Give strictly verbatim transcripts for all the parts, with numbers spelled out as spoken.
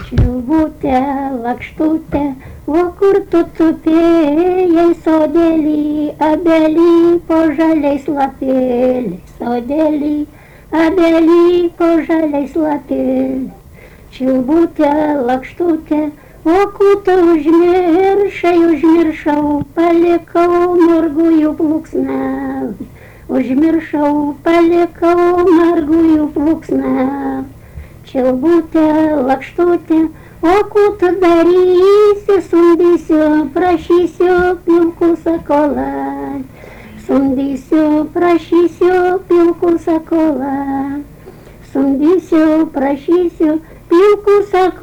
Šilvutė, lakštutė, o kur tu tupėjai sodėlį, abelį po žaliais lapėliais, sodėlį, abelį po žaliais lapėliais. Šilvutė, lakštutė, o kutą užmiršai, užmiršau, palikau margųjų plunksnelį, užmiršau, palikau margųjų plunksnelį. Šilvutė, lakštutė, o ko tu darysi, sundysiu, prašysiu pilkų sakolą, sundysiu, prašysiu pilkų sakolą, sundysiu, prašysiu pilkų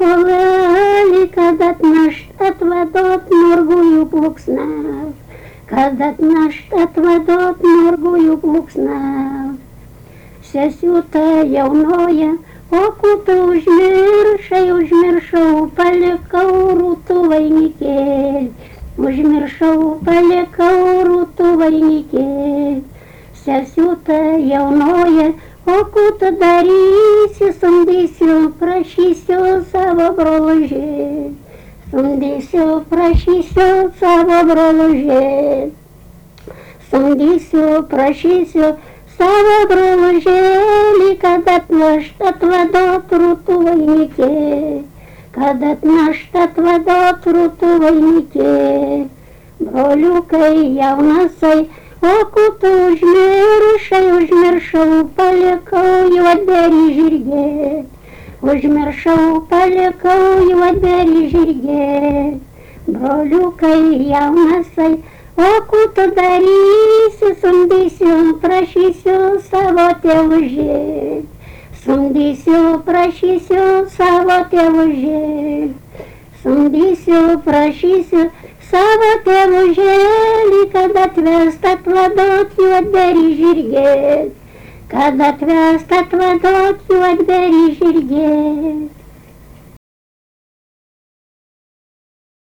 sakolą, kad atnašt atvadot margųjų plunksnelį, kad atnašt atvadot margųjų plunksnelį. Sesiuta jaunoja, o kutą užmiršai, užmiršau, palikau rūtų vainikėlį, užmiršau, palikau rūtų vainikėlį. Sesiuta jaunoja, o kutą darysi, sundysiu, prašysiu savo brolužėlį, sundysiu, prašysiu savo brolužėlį, sundysiu, prašysiu savo brolužėlį, kad atnašt atvadot rūtų vainikėlį, kad atnašt atvadot rūtų vainikėlį. Broliukai jaunasai, o kutą užmiršai, užmiršau, palikau juodberį žirgėlį, užmiršau, palikau juodberį žirgėlį. Broliukai jaunasai, o kutą darysi, sundysiu, prašysiu savo tėvužėlį, sundysiu, prašysiu savo tėvužėlį, sundysiu, prašysiu savo tėvužėlį, kad atvest atvadot juodberį žirgėlį, kad atvest atvadot juodberį žirgėlį.